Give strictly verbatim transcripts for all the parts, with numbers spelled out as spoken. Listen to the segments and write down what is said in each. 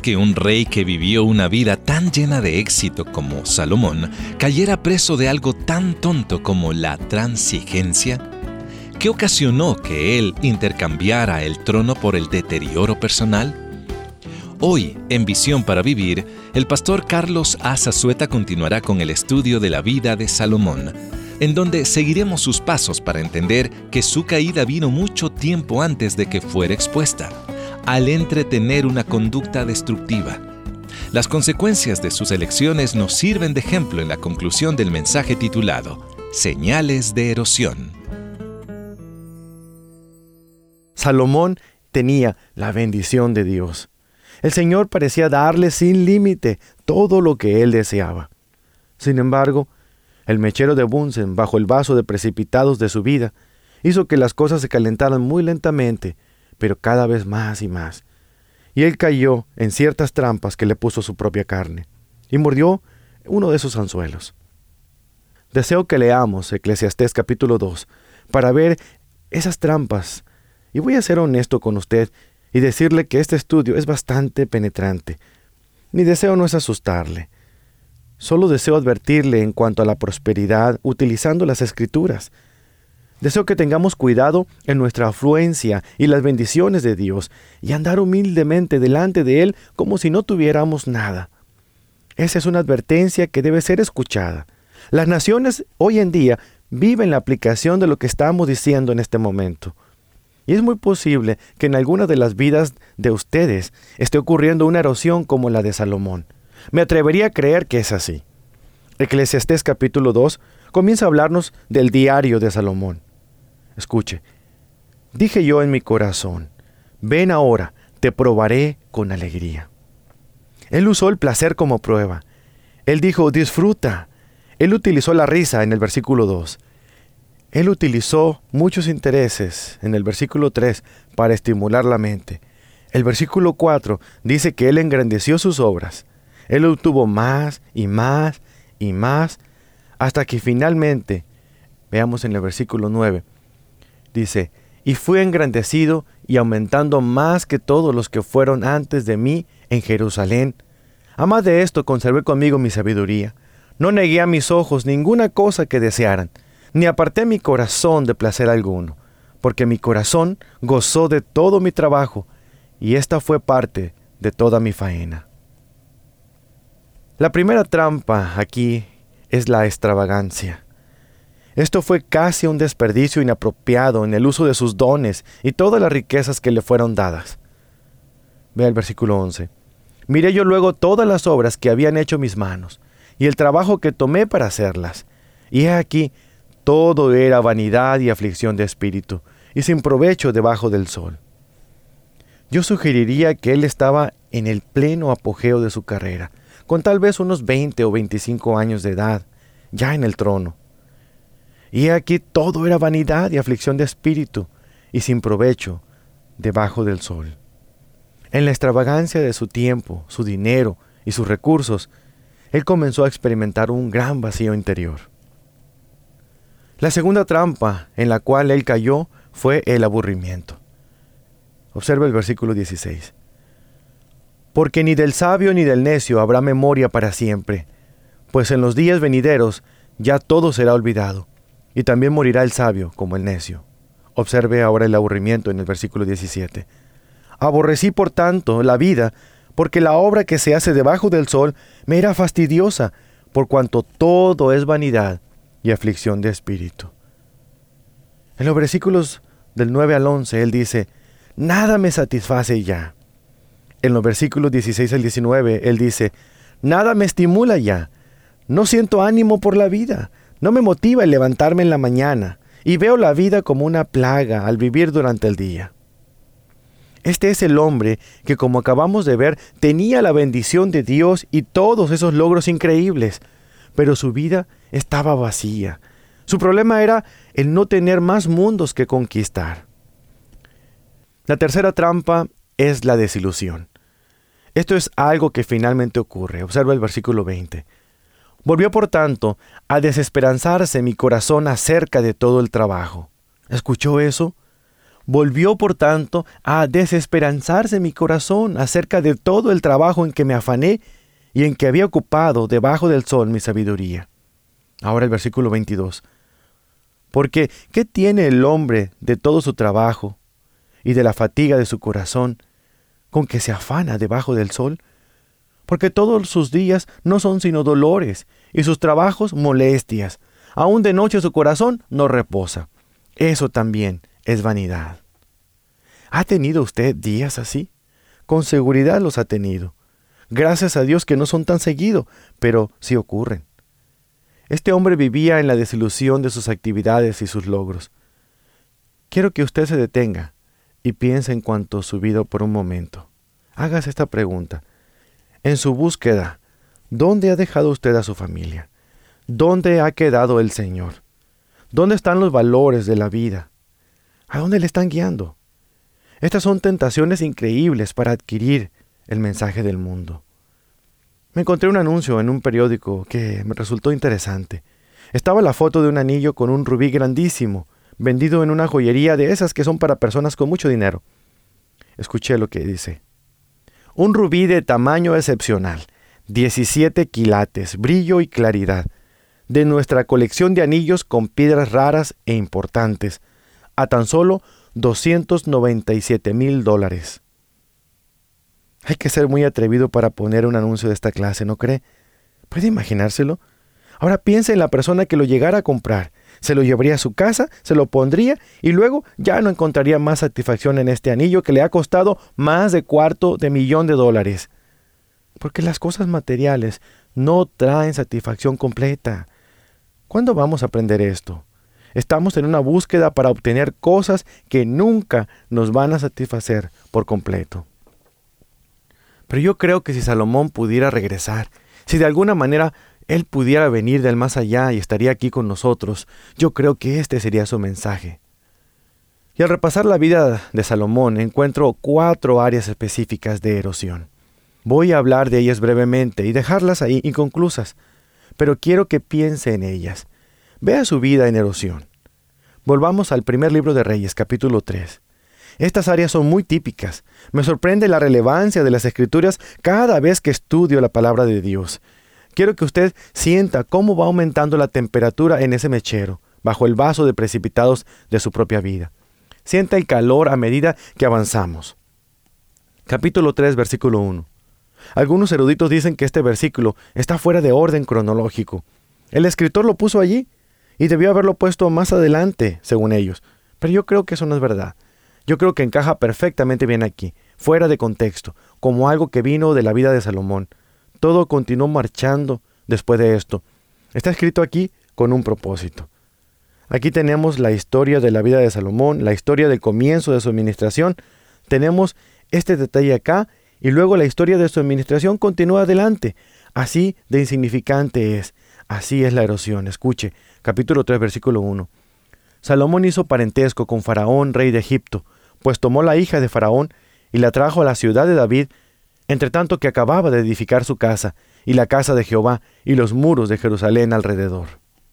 que un rey que vivió una vida tan llena de éxito como Salomón cayera preso de algo tan tonto como la transigencia? ¿Qué ocasionó que él intercambiara el trono por el deterioro personal? Hoy, en Visión para Vivir, el pastor Carlos A. Zazueta continuará con el estudio de la vida de Salomón, en donde seguiremos sus pasos para entender que su caída vino mucho tiempo antes de que fuera expuesta, al entretener una conducta destructiva. Las consecuencias de sus elecciones nos sirven de ejemplo en la conclusión del mensaje titulado Señales de erosión. Salomón tenía la bendición de Dios. El Señor parecía darle sin límite todo lo que él deseaba. Sin embargo, el mechero de Bunsen, bajo el vaso de precipitados de su vida, hizo que las cosas se calentaran muy lentamente, pero cada vez más y más. Y él cayó en ciertas trampas que le puso su propia carne, y mordió uno de esos anzuelos. Deseo que leamos Eclesiastés capítulo dos para ver esas trampas, y voy a ser honesto con usted y decirle que este estudio es bastante penetrante. Mi deseo no es asustarle. Solo deseo advertirle en cuanto a la prosperidad utilizando las Escrituras. Deseo que tengamos cuidado en nuestra afluencia y las bendiciones de Dios y andar humildemente delante de Él como si no tuviéramos nada. Esa es una advertencia que debe ser escuchada. Las naciones hoy en día viven la aplicación de lo que estamos diciendo en este momento. Y es muy posible que en alguna de las vidas de ustedes esté ocurriendo una erosión como la de Salomón. Me atrevería a creer que es así. Eclesiastés capítulo dos comienza a hablarnos del diario de Salomón. Escuche. Dije yo en mi corazón, ven ahora, te probaré con alegría. Él usó el placer como prueba. Él dijo, disfruta. Él utilizó la risa en el versículo dos. Él utilizó muchos intereses en el versículo tres para estimular la mente. El versículo cuatro dice que Él engrandeció sus obras. Él obtuvo más y más y más hasta que finalmente, veamos en el versículo nueve, dice, y fui engrandecido y aumentando más que todos los que fueron antes de mí en Jerusalén. A más de esto conservé conmigo mi sabiduría. No negué a mis ojos ninguna cosa que desearan, ni aparté mi corazón de placer alguno, porque mi corazón gozó de todo mi trabajo, y esta fue parte de toda mi faena. La primera trampa aquí es la extravagancia. Esto fue casi un desperdicio inapropiado en el uso de sus dones y todas las riquezas que le fueron dadas. Vea el versículo once. Miré yo luego todas las obras que habían hecho mis manos, y el trabajo que tomé para hacerlas, y he aquí, todo era vanidad y aflicción de espíritu, y sin provecho debajo del sol. Yo sugeriría que él estaba en el pleno apogeo de su carrera, con tal vez unos veinte o veinticinco años de edad, ya en el trono. Y aquí todo era vanidad y aflicción de espíritu, y sin provecho debajo del sol. En la extravagancia de su tiempo, su dinero y sus recursos, él comenzó a experimentar un gran vacío interior. La segunda trampa en la cual él cayó fue el aburrimiento. Observa el versículo dieciséis. Porque ni del sabio ni del necio habrá memoria para siempre, pues en los días venideros ya todo será olvidado, y también morirá el sabio como el necio. Observe ahora el aburrimiento en el versículo diecisiete. Aborrecí por tanto la vida, porque la obra que se hace debajo del sol me era fastidiosa, por cuanto todo es vanidad y aflicción de espíritu. En los versículos del nueve al once, él dice, nada me satisface ya. En los versículos dieciséis al diecinueve, él dice, nada me estimula ya. No siento ánimo por la vida. No me motiva el levantarme en la mañana, y veo la vida como una plaga al vivir durante el día. Este es el hombre que, como acabamos de ver, tenía la bendición de Dios y todos esos logros increíbles, pero su vida estaba vacía. Su problema era el no tener más mundos que conquistar. La tercera trampa es la desilusión. Esto es algo que finalmente ocurre. Observa el versículo veinte. Volvió, por tanto, a desesperanzarse mi corazón acerca de todo el trabajo. ¿Escuchó eso? Volvió, por tanto, a desesperanzarse mi corazón acerca de todo el trabajo en que me afané y en que había ocupado debajo del sol mi sabiduría. Ahora el versículo veintidós. Porque, ¿qué tiene el hombre de todo su trabajo y de la fatiga de su corazón, con que se afana debajo del sol? Porque todos sus días no son sino dolores, y sus trabajos molestias. Aún de noche su corazón no reposa. Eso también es vanidad. ¿Ha tenido usted días así? Con seguridad los ha tenido. Gracias a Dios que no son tan seguidos, pero sí ocurren. Este hombre vivía en la desilusión de sus actividades y sus logros. Quiero que usted se detenga y piense en cuanto a su vida por un momento. Hágase esta pregunta. En su búsqueda, ¿dónde ha dejado usted a su familia? ¿Dónde ha quedado el Señor? ¿Dónde están los valores de la vida? ¿A dónde le están guiando? Estas son tentaciones increíbles para adquirir el mensaje del mundo. Me encontré un anuncio en un periódico que me resultó interesante. Estaba la foto de un anillo con un rubí grandísimo, vendido en una joyería de esas que son para personas con mucho dinero. Escuché lo que dice. Un rubí de tamaño excepcional, diecisiete quilates, brillo y claridad, de nuestra colección de anillos con piedras raras e importantes, a tan solo doscientos noventa y siete mil dólares. Hay que ser muy atrevido para poner un anuncio de esta clase, ¿no cree? ¿Puede imaginárselo? Ahora piense en la persona que lo llegara a comprar. Se lo llevaría a su casa, se lo pondría y luego ya no encontraría más satisfacción en este anillo que le ha costado más de cuarto de millón de dólares. Porque las cosas materiales no traen satisfacción completa. ¿Cuándo vamos a aprender esto? Estamos en una búsqueda para obtener cosas que nunca nos van a satisfacer por completo. Pero yo creo que si Salomón pudiera regresar, si de alguna manera él pudiera venir del más allá y estaría aquí con nosotros, yo creo que este sería su mensaje. Y al repasar la vida de Salomón encuentro cuatro áreas específicas de erosión. Voy a hablar de ellas brevemente y dejarlas ahí inconclusas, pero quiero que piense en ellas. Vea su vida en erosión. Volvamos al primer libro de Reyes, capítulo tres. Estas áreas son muy típicas. Me sorprende la relevancia de las Escrituras cada vez que estudio la palabra de Dios. Quiero que usted sienta cómo va aumentando la temperatura en ese mechero, bajo el vaso de precipitados de su propia vida. Sienta el calor a medida que avanzamos. Capítulo tres, versículo uno. Algunos eruditos dicen que este versículo está fuera de orden cronológico. El escritor lo puso allí y debió haberlo puesto más adelante, según ellos. Pero yo creo que eso no es verdad. Yo creo que encaja perfectamente bien aquí, fuera de contexto, como algo que vino de la vida de Salomón. Todo continuó marchando después de esto. Está escrito aquí con un propósito. Aquí tenemos la historia de la vida de Salomón, la historia del comienzo de su administración. Tenemos este detalle acá y luego la historia de su administración continúa adelante. Así de insignificante es. Así es la erosión. Escuche, capítulo tres, versículo uno. Salomón hizo parentesco con Faraón, rey de Egipto, pues tomó la hija de Faraón y la trajo a la ciudad de David, entre tanto que acababa de edificar su casa, y la casa de Jehová, y los muros de Jerusalén alrededor.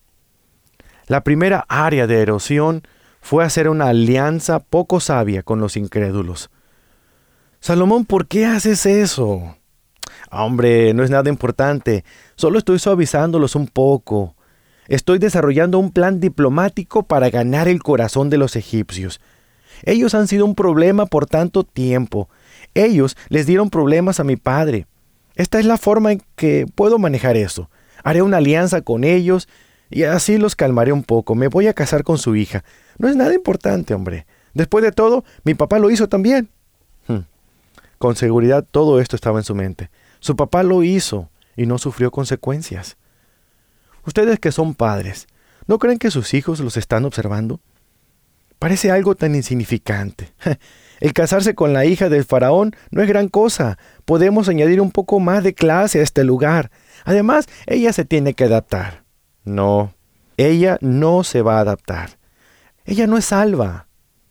La primera área de erosión fue hacer una alianza poco sabia con los incrédulos. Salomón, ¿por qué haces eso? Hombre, no es nada importante, solo estoy suavizándolos un poco. Estoy desarrollando un plan diplomático para ganar el corazón de los egipcios. Ellos han sido un problema por tanto tiempo. Ellos les dieron problemas a mi padre. Esta es la forma en que puedo manejar eso. Haré una alianza con ellos y así los calmaré un poco. Me voy a casar con su hija. No es nada importante, hombre. Después de todo, mi papá lo hizo también. Hmm. Con seguridad todo esto estaba en su mente. Su papá lo hizo y no sufrió consecuencias. Ustedes que son padres, ¿no creen que sus hijos los están observando? Parece algo tan insignificante. El casarse con la hija del faraón no es gran cosa. Podemos añadir un poco más de clase a este lugar. Además, ella se tiene que adaptar. No, ella no se va a adaptar. Ella no es salva.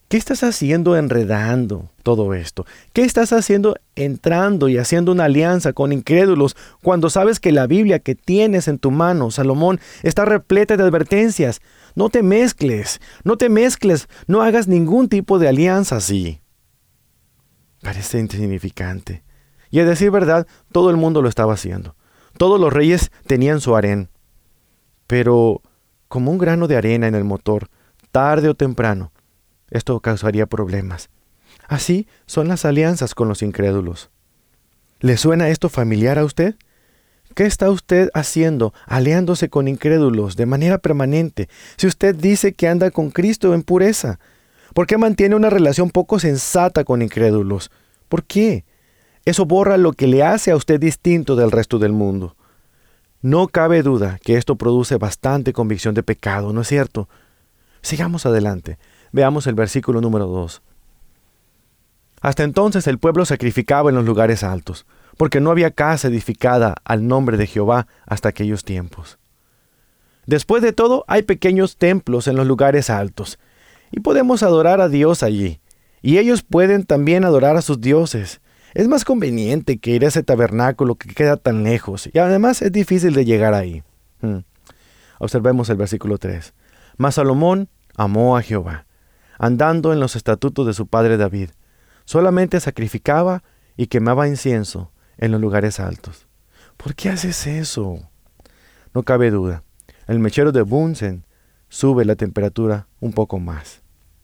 ¿Qué estás haciendo enredando todo esto? ¿Qué estás haciendo entrando y haciendo una alianza con incrédulos cuando sabes que la Biblia que tienes en tu mano, Salomón, está repleta de advertencias? No te mezcles, no te mezcles, no hagas ningún tipo de alianza así. Parece insignificante. Y a decir verdad, todo el mundo lo estaba haciendo. Todos los reyes tenían su harén. Pero como un grano de arena en el motor, tarde o temprano, esto causaría problemas. Así son las alianzas con los incrédulos. ¿Le suena esto familiar a usted? ¿Qué está usted haciendo aliándose con incrédulos de manera permanente si usted dice que anda con Cristo en pureza? ¿Por qué mantiene una relación poco sensata con incrédulos? ¿Por qué? Eso borra lo que le hace a usted distinto del resto del mundo. No cabe duda que esto produce bastante convicción de pecado, ¿no es cierto? Sigamos adelante. Veamos el versículo número dos. Hasta entonces el pueblo sacrificaba en los lugares altos, porque no había casa edificada al nombre de Jehová hasta aquellos tiempos. Después de todo, hay pequeños templos en los lugares altos, y podemos adorar a Dios allí, y ellos pueden también adorar a sus dioses. Es más conveniente que ir a ese tabernáculo que queda tan lejos, y además es difícil de llegar ahí. Hmm. Observemos el versículo tres. Mas Salomón amó a Jehová, andando en los estatutos de su padre David. Solamente sacrificaba y quemaba incienso en los lugares altos. ¿Por qué haces eso? No cabe duda, el mechero de Bunsen sube la temperatura un poco más.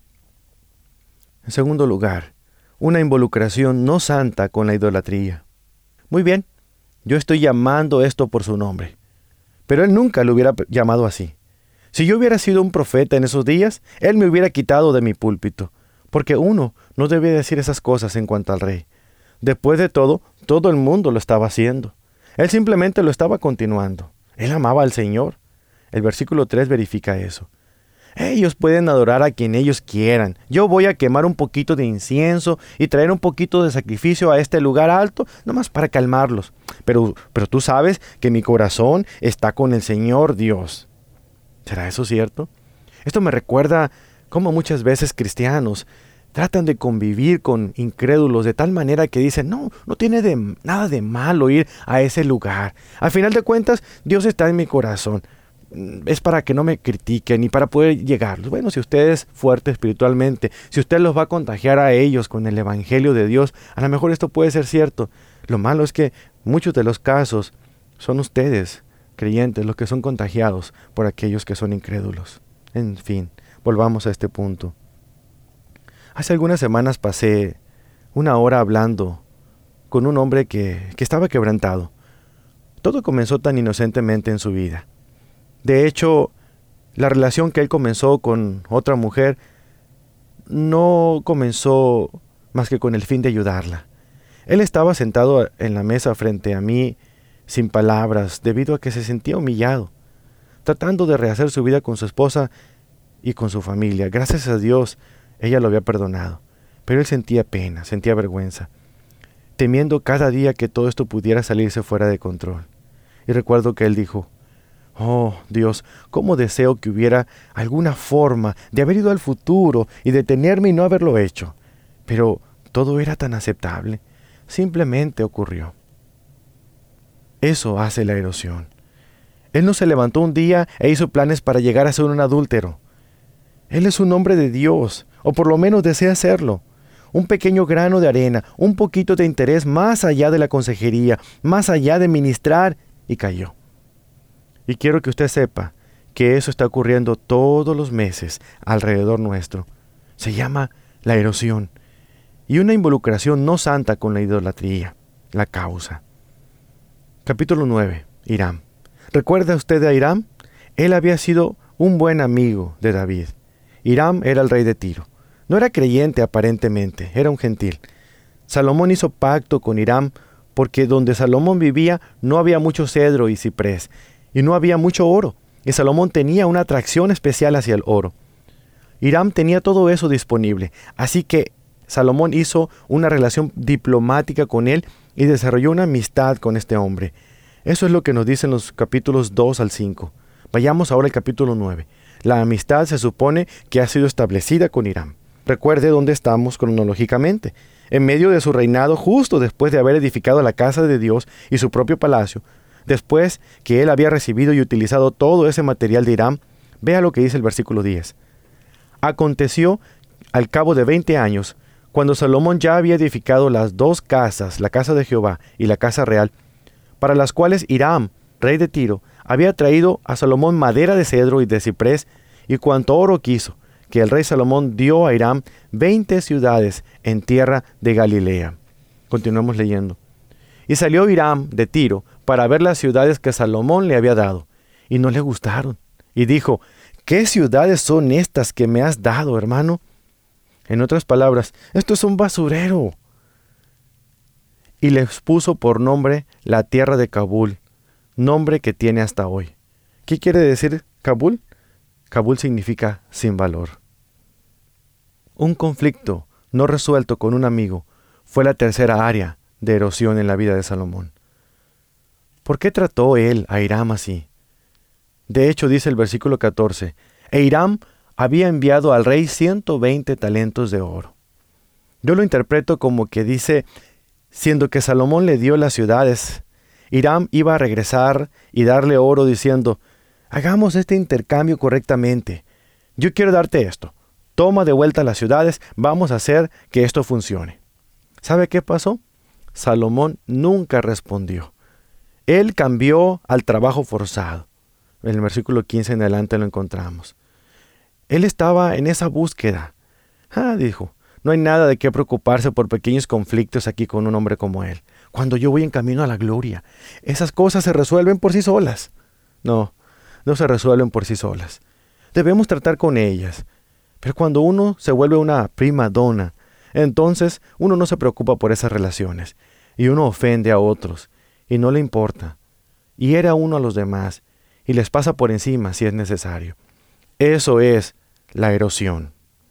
En segundo lugar, una involucración no santa con la idolatría. Muy bien, yo estoy llamando esto por su nombre, pero él nunca lo hubiera llamado así. Si yo hubiera sido un profeta en esos días, él me hubiera quitado de mi púlpito, porque uno no debe decir esas cosas en cuanto al rey. Después de todo, todo el mundo lo estaba haciendo. Él simplemente lo estaba continuando. Él amaba al Señor. El versículo tres verifica eso. Ellos pueden adorar a quien ellos quieran. Yo voy a quemar un poquito de incienso y traer un poquito de sacrificio a este lugar alto, nomás para calmarlos. Pero, pero tú sabes que mi corazón está con el Señor Dios. ¿Será eso cierto? Esto me recuerda cómo muchas veces cristianos tratan de convivir con incrédulos de tal manera que dicen, no, no tiene de, nada de malo ir a ese lugar. Al final de cuentas, Dios está en mi corazón. Es para que no me critiquen y para poder llegar. Bueno, si usted es fuerte espiritualmente, si usted los va a contagiar a ellos con el evangelio de Dios, a lo mejor esto puede ser cierto. Lo malo es que muchos de los casos son ustedes, creyentes, los que son contagiados por aquellos que son incrédulos. En fin, volvamos a este punto. Hace algunas semanas pasé una hora hablando con un hombre que, que estaba quebrantado. Todo comenzó tan inocentemente en su vida. De hecho, la relación que él comenzó con otra mujer no comenzó más que con el fin de ayudarla. Él estaba sentado en la mesa frente a mí sin palabras debido a que se sentía humillado, tratando de rehacer su vida con su esposa y con su familia. Gracias a Dios, ella lo había perdonado, pero él sentía pena, sentía vergüenza, temiendo cada día que todo esto pudiera salirse fuera de control. Y recuerdo que él dijo, oh, Dios, cómo deseo que hubiera alguna forma de haber ido al futuro y detenerme y no haberlo hecho. Pero todo era tan aceptable. Simplemente ocurrió. Eso hace la erosión. Él no se levantó un día e hizo planes para llegar a ser un adúltero. Él es un hombre de Dios, o por lo menos desea serlo. Un pequeño grano de arena, un poquito de interés más allá de la consejería, más allá de ministrar, y cayó. Y quiero que usted sepa que eso está ocurriendo todos los meses alrededor nuestro. Se llama la erosión y una involucración no santa con la idolatría, la causa. Capítulo nueve. Hiram. ¿Recuerda usted a Hiram? Él había sido un buen amigo de David. Hiram era el rey de Tiro. No era creyente aparentemente, era un gentil. Salomón hizo pacto con Hiram porque donde Salomón vivía no había mucho cedro y ciprés, y no había mucho oro, y Salomón tenía una atracción especial hacia el oro. Hiram tenía todo eso disponible, así que Salomón hizo una relación diplomática con él y desarrolló una amistad con este hombre. Eso es lo que nos dicen los capítulos dos al cinco. Vayamos ahora al capítulo nueve. La amistad se supone que ha sido establecida con Hiram. Recuerde dónde estamos cronológicamente. En medio de su reinado, justo después de haber edificado la casa de Dios y su propio palacio, después que él había recibido y utilizado todo ese material de Hiram, vea lo que dice el versículo diez. Aconteció al cabo de veinte años, cuando Salomón ya había edificado las dos casas, la casa de Jehová y la casa real, para las cuales Hiram, rey de Tiro, había traído a Salomón madera de cedro y de ciprés y cuanto oro quiso, que el rey Salomón dio a Hiram veinte ciudades en tierra de Galilea. Continuamos leyendo. Y salió Hiram de Tiro para ver las ciudades que Salomón le había dado, y no le gustaron. Y dijo, ¿qué ciudades son estas que me has dado, hermano? En otras palabras, esto es un basurero. Y les puso por nombre la tierra de Kabul, nombre que tiene hasta hoy. ¿Qué quiere decir Kabul? Kabul significa sin valor. Un conflicto no resuelto con un amigo fue la tercera área de erosión en la vida de Salomón. ¿Por qué trató él a Hiram así? De hecho, dice el versículo catorce, e Hiram había enviado al rey ciento veinte talentos de oro. Yo lo interpreto como que dice, siendo que Salomón le dio las ciudades, Hiram iba a regresar y darle oro diciendo, hagamos este intercambio correctamente. Yo quiero darte esto. Toma de vuelta las ciudades, vamos a hacer que esto funcione. ¿Sabe qué pasó? Salomón nunca respondió. Él cambió al trabajo forzado. En el versículo quince en adelante lo encontramos. Él estaba en esa búsqueda. Ah, dijo, no hay nada de qué preocuparse por pequeños conflictos aquí con un hombre como él. Cuando yo voy en camino a la gloria, esas cosas se resuelven por sí solas. No, no se resuelven por sí solas. Debemos tratar con ellas. Pero cuando uno se vuelve una prima donna, entonces uno no se preocupa por esas relaciones, y uno ofende a otros, y no le importa, y hiere a uno a los demás, y les pasa por encima si es necesario. Eso es la erosión.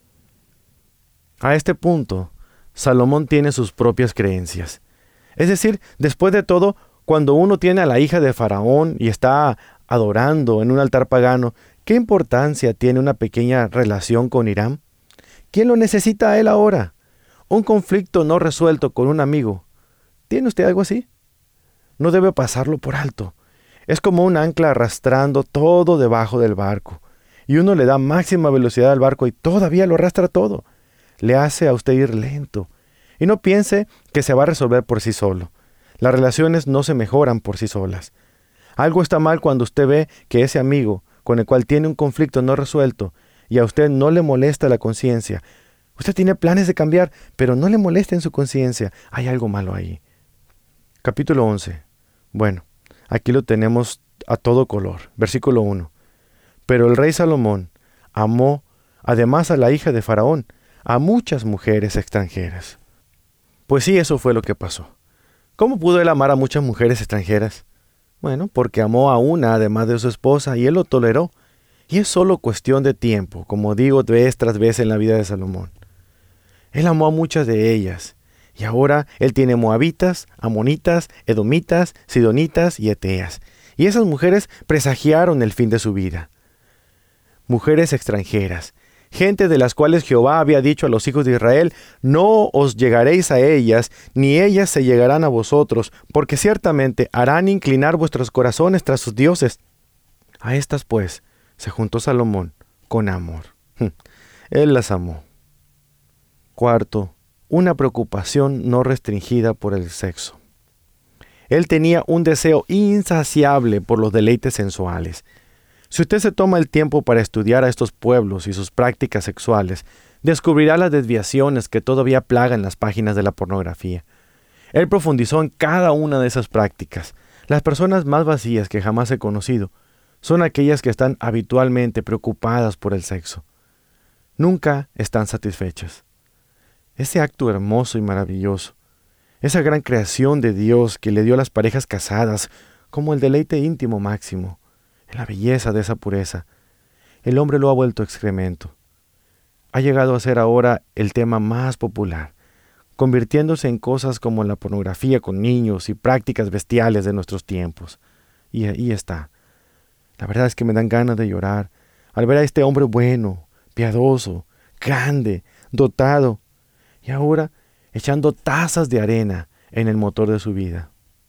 A este punto, Salomón tiene sus propias creencias. Es decir, después de todo, cuando uno tiene a la hija de Faraón y está adorando en un altar pagano, ¿qué importancia tiene una pequeña relación con Hiram? ¿Quién lo necesita a él ahora? Un conflicto no resuelto con un amigo. ¿Tiene usted algo así? No debe pasarlo por alto. Es como un ancla arrastrando todo debajo del barco. Y uno le da máxima velocidad al barco y todavía lo arrastra todo. Le hace a usted ir lento. Y no piense que se va a resolver por sí solo. Las relaciones no se mejoran por sí solas. Algo está mal cuando usted ve que ese amigo con el cual tiene un conflicto no resuelto, y a usted no le molesta la conciencia. Usted tiene planes de cambiar, pero no le molesta en su conciencia. Hay algo malo ahí. Capítulo once. Bueno, aquí lo tenemos a todo color. Versículo uno. Pero el rey Salomón amó, además a la hija de Faraón, a muchas mujeres extranjeras. Pues sí, eso fue lo que pasó. ¿Cómo pudo él amar a muchas mujeres extranjeras? Bueno, porque amó a una además de su esposa y él lo toleró. Y es solo cuestión de tiempo, como digo vez tras vez en la vida de Salomón. Él amó a muchas de ellas. Y ahora él tiene moabitas, amonitas, edomitas, sidonitas y eteas. Y esas mujeres presagiaron el fin de su vida. Mujeres extranjeras, gente de las cuales Jehová había dicho a los hijos de Israel, no os llegaréis a ellas, ni ellas se llegarán a vosotros, porque ciertamente harán inclinar vuestros corazones tras sus dioses. A estas, pues, se juntó Salomón con amor. Él las amó. Cuarto, una preocupación no restringida por el sexo. Él tenía un deseo insaciable por los deleites sensuales. Si usted se toma el tiempo para estudiar a estos pueblos y sus prácticas sexuales, descubrirá las desviaciones que todavía plagan las páginas de la pornografía. Él profundizó en cada una de esas prácticas. Las personas más vacías que jamás he conocido son aquellas que están habitualmente preocupadas por el sexo. Nunca están satisfechas. Ese acto hermoso y maravilloso, esa gran creación de Dios que le dio a las parejas casadas como el deleite íntimo máximo, en la belleza de esa pureza, el hombre lo ha vuelto excremento. Ha llegado a ser ahora el tema más popular, convirtiéndose en cosas como la pornografía con niños y prácticas bestiales de nuestros tiempos. Y ahí está. La verdad es que me dan ganas de llorar al ver a este hombre bueno, piadoso, grande, dotado y ahora echando tazas de arena en el motor de su vida.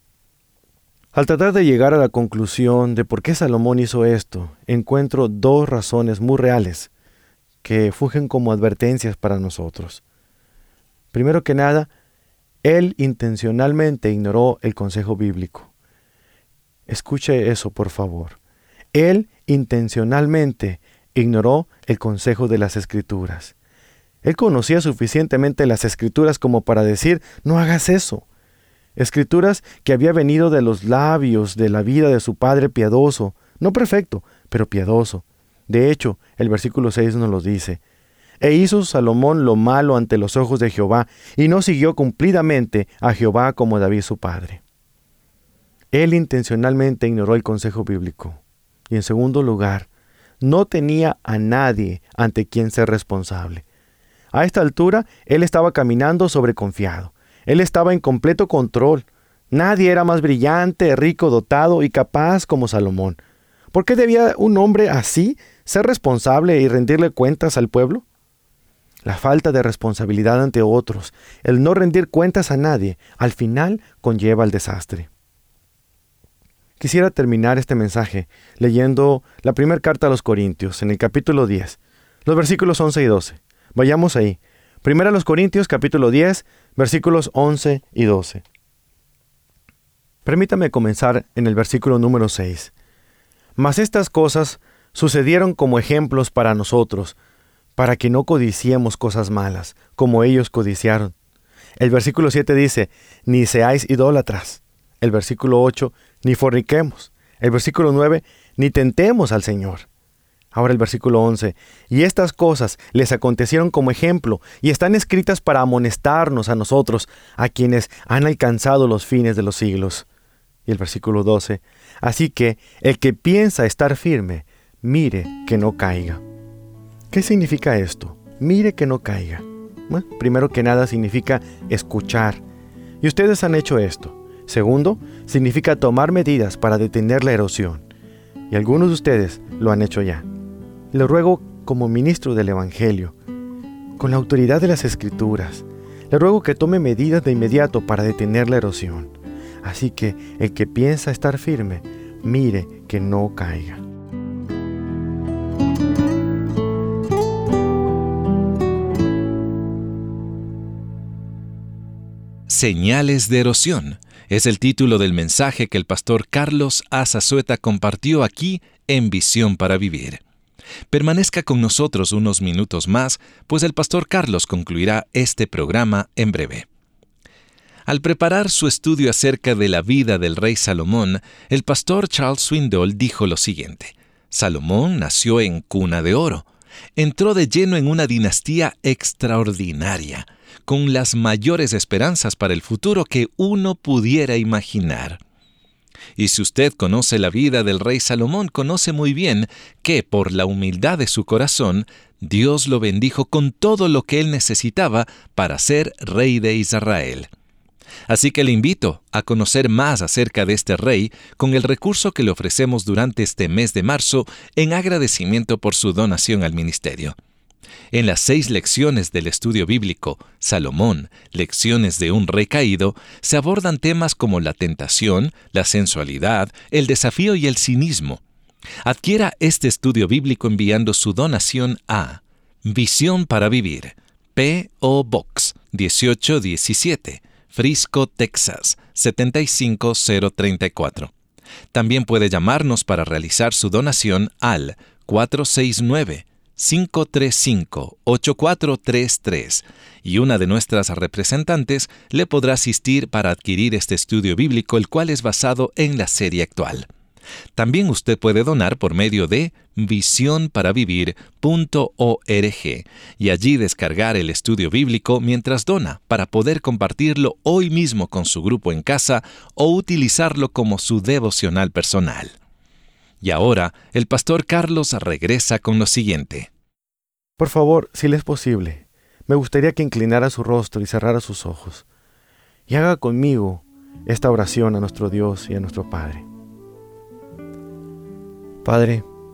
Al tratar de llegar a la conclusión de por qué Salomón hizo esto, encuentro dos razones muy reales que fungen como advertencias para nosotros. Primero que nada, él intencionalmente ignoró el consejo bíblico. Escuche eso, por favor. Él intencionalmente ignoró el consejo de las Escrituras. Él conocía suficientemente las Escrituras como para decir, no hagas eso. Escrituras que había venido de los labios de la vida de su padre piadoso, no perfecto, pero piadoso. De hecho, el versículo seis nos lo dice. E hizo Salomón lo malo ante los ojos de Jehová, y no siguió cumplidamente a Jehová como David su padre. Él intencionalmente ignoró el consejo bíblico. Y en segundo lugar, no tenía a nadie ante quien ser responsable. A esta altura, él estaba caminando sobreconfiado. Él estaba en completo control. Nadie era más brillante, rico, dotado y capaz como Salomón. ¿Por qué debía un hombre así ser responsable y rendirle cuentas al pueblo? La falta de responsabilidad ante otros, el no rendir cuentas a nadie, al final conlleva el desastre. Quisiera terminar este mensaje leyendo la primera carta a los Corintios, en el capítulo diez, los versículos once y doce. Vayamos ahí. Primera a los Corintios, capítulo diez, versículos once y doce. Permítame comenzar en el versículo número seis. Mas estas cosas sucedieron como ejemplos para nosotros, para que no codiciemos cosas malas, como ellos codiciaron. El versículo siete dice, ni seáis idólatras. El versículo ocho, ni forniquemos. El versículo nueve, ni tentemos al Señor. Ahora el versículo once, y estas cosas les acontecieron como ejemplo, y están escritas para amonestarnos a nosotros, a quienes han alcanzado los fines de los siglos. Y el versículo doce, así que el que piensa estar firme, mire que no caiga. ¿Qué significa esto? Mire que no caiga. Bueno, primero que nada significa escuchar. Y ustedes han hecho esto. Segundo, significa tomar medidas para detener la erosión. Y algunos de ustedes lo han hecho ya. Le ruego como ministro del Evangelio, con la autoridad de las Escrituras, le ruego que tome medidas de inmediato para detener la erosión. Así que el que piensa estar firme, mire que no caiga. Señales de erosión es el título del mensaje que el pastor Carlos Azazueta compartió aquí en Visión para Vivir. Permanezca con nosotros unos minutos más, pues el pastor Carlos concluirá este programa en breve. Al preparar su estudio acerca de la vida del rey Salomón, el pastor Charles Swindoll dijo lo siguiente: Salomón nació en cuna de oro. Entró de lleno en una dinastía extraordinaria, con las mayores esperanzas para el futuro que uno pudiera imaginar. Y si usted conoce la vida del rey Salomón, conoce muy bien que por la humildad de su corazón, Dios lo bendijo con todo lo que él necesitaba para ser rey de Israel. Así que le invito a conocer más acerca de este rey con el recurso que le ofrecemos durante este mes de marzo en agradecimiento por su donación al ministerio. En las seis lecciones del estudio bíblico, Salomón, Lecciones de un Rey Caído, se abordan temas como la tentación, la sensualidad, el desafío y el cinismo. Adquiera este estudio bíblico enviando su donación a Visión para Vivir, P O Box dieciocho diecisiete, Frisco, Texas, setenta y cinco mil treinta y cuatro. También puede llamarnos para realizar su donación al cuatro seis nueve, cinco tres cinco, ocho cuatro tres tres y una de nuestras representantes le podrá asistir para adquirir este estudio bíblico, el cual es basado en la serie actual. También usted puede donar por medio de visión para vivir punto org y allí descargar el estudio bíblico mientras dona para poder compartirlo hoy mismo con su grupo en casa o utilizarlo como su devocional personal. Y ahora, el pastor Carlos regresa con lo siguiente. Por favor, si le es posible, me gustaría que inclinara su rostro y cerrara sus ojos y haga conmigo esta oración a nuestro Dios y a nuestro Padre. Padre,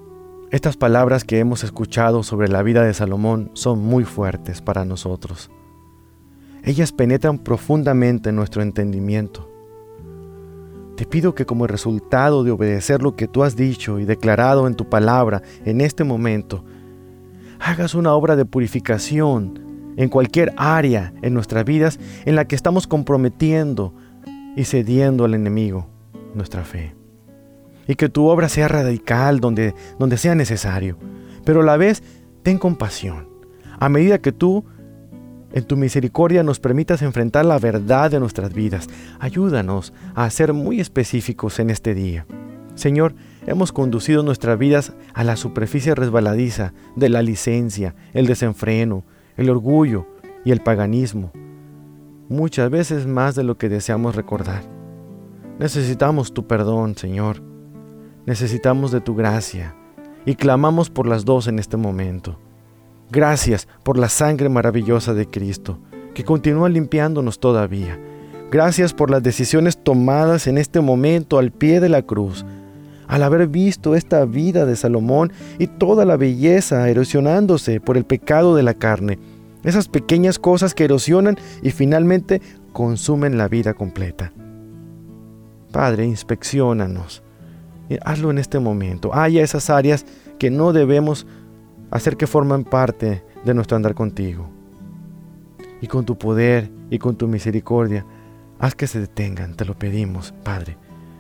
Estas palabras que hemos escuchado sobre la vida de Salomón son muy fuertes para nosotros. Ellas penetran profundamente en nuestro entendimiento. Te pido que como resultado de obedecer lo que tú has dicho y declarado en tu palabra en este momento, hagas una obra de purificación en cualquier área en nuestras vidas en la que estamos comprometiendo y cediendo al enemigo nuestra fe. Y que tu obra sea radical donde, donde sea necesario, pero a la vez ten compasión. A medida que tú, en tu misericordia, nos permitas enfrentar la verdad de nuestras vidas, ayúdanos a ser muy específicos en este día. Señor, hemos conducido nuestras vidas a la superficie resbaladiza de la licencia, el desenfreno, el orgullo y el paganismo, muchas veces más de lo que deseamos recordar. Necesitamos tu perdón, Señor. Necesitamos de tu gracia y clamamos por las dos en este momento. Gracias por la sangre maravillosa de Cristo, que continúa limpiándonos todavía. Gracias por las decisiones tomadas en este momento al pie de la cruz, al haber visto esta vida de Salomón y toda la belleza erosionándose por el pecado de la carne. Esas pequeñas cosas que erosionan y finalmente consumen la vida completa. Padre, inspecciónanos. Hazlo en este momento. Haya esas áreas que no debemos hacer que forman parte de nuestro andar contigo. Y con tu poder y con tu misericordia, haz que se detengan, te lo pedimos, Padre.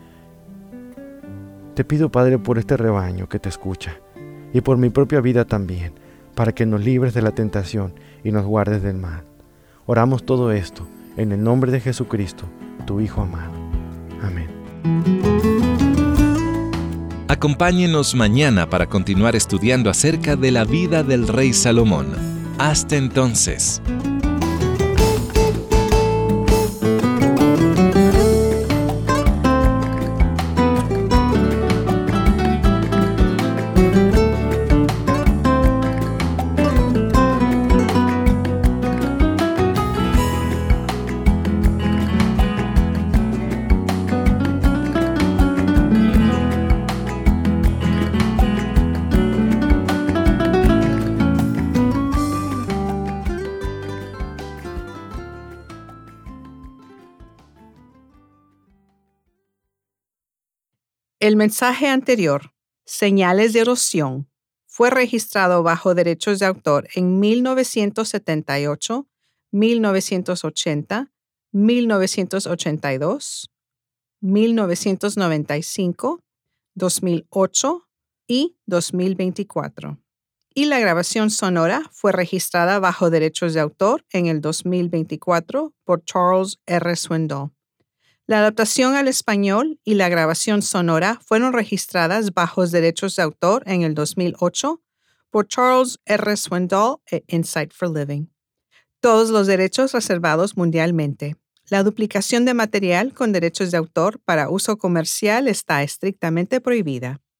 Te pido, Padre, por este rebaño que te escucha y por mi propia vida también, para que nos libres de la tentación y nos guardes del mal. Oramos todo esto en el nombre de Jesucristo, tu Hijo amado. Amén. Acompáñenos mañana para continuar estudiando acerca de la vida del rey Salomón. Hasta entonces. El mensaje anterior, Señales de Erosión, fue registrado bajo derechos de autor en mil novecientos setenta y ocho, mil novecientos ochenta, mil novecientos ochenta y dos, mil novecientos noventa y cinco, dos mil ocho y dos mil veinticuatro. Y la grabación sonora fue registrada bajo derechos de autor en el dos mil veinticuatro por Charles R. Swindoll. La adaptación al español y la grabación sonora fueron registradas bajo derechos de autor en el dos mil ocho por Charles R. Swindoll e Insight for Living. Todos los derechos reservados mundialmente. La duplicación de material con derechos de autor para uso comercial está estrictamente prohibida.